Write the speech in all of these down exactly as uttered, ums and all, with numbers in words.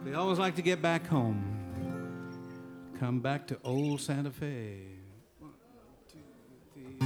They always like to get back home. Come back to old Santa Fe. One, two, three.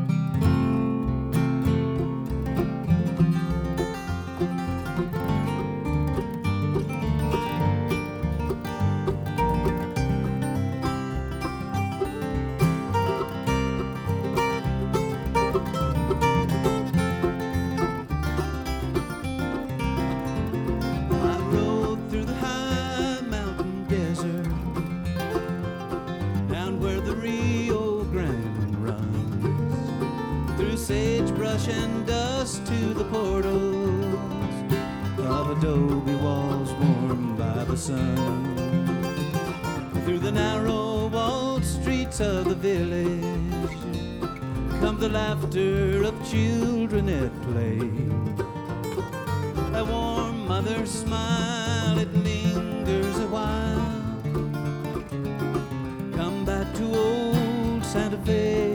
Sagebrush and dust to the portals of adobe walls warmed by the sun. Through the narrow walled streets of the village come the laughter of children at play. A warm mother's smile, it lingers a while. Come back to old Santa Fe.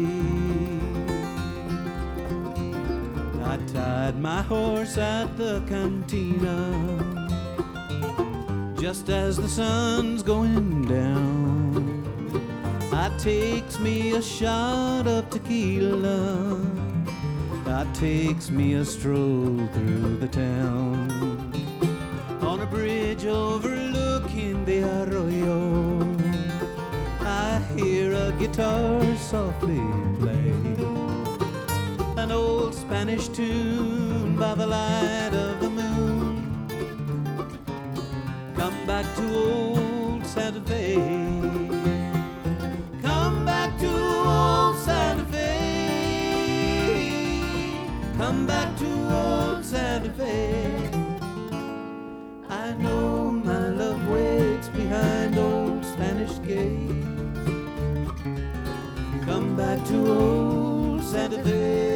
I tied my horse at the cantina just as the sun's going down. I takes me a shot of tequila, I takes me a stroll through the town. On a bridge overlooking the arroyo, I hear a guitar softly play an old Spanish tune by the light of the moon. Come back to old Santa Fe. Come back to old Santa Fe. Come back to old Santa Fe. I know my love waits behind old Spanish gate. Come back to old Santa Fe.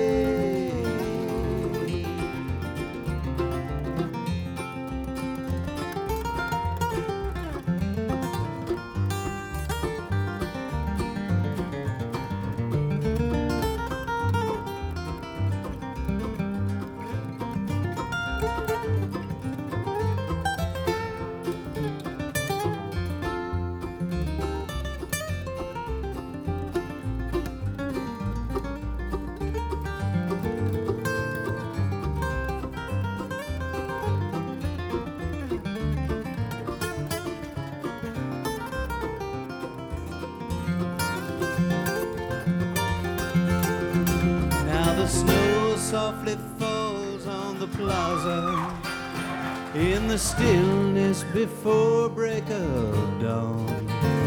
The snow softly falls on the plaza in the stillness before break of dawn.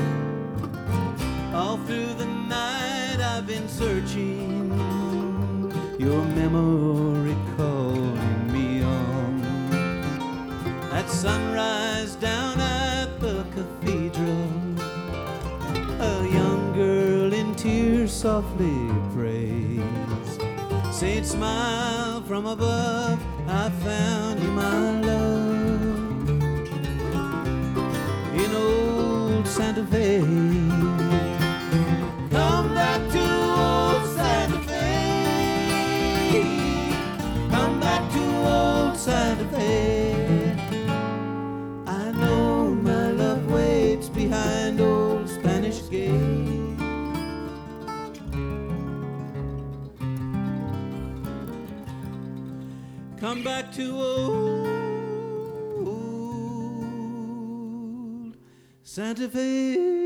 All through the night I've been searching, your memory calling me on. At sunrise down at the cathedral, a young girl in tears softly prays. Saint smile from above, I found you, my love, in old Santa Fe. Come back to old Santa Fe. Come back to old Santa Fe. I know my love waits behind old Spanish gate. Come back to old Santa Fe.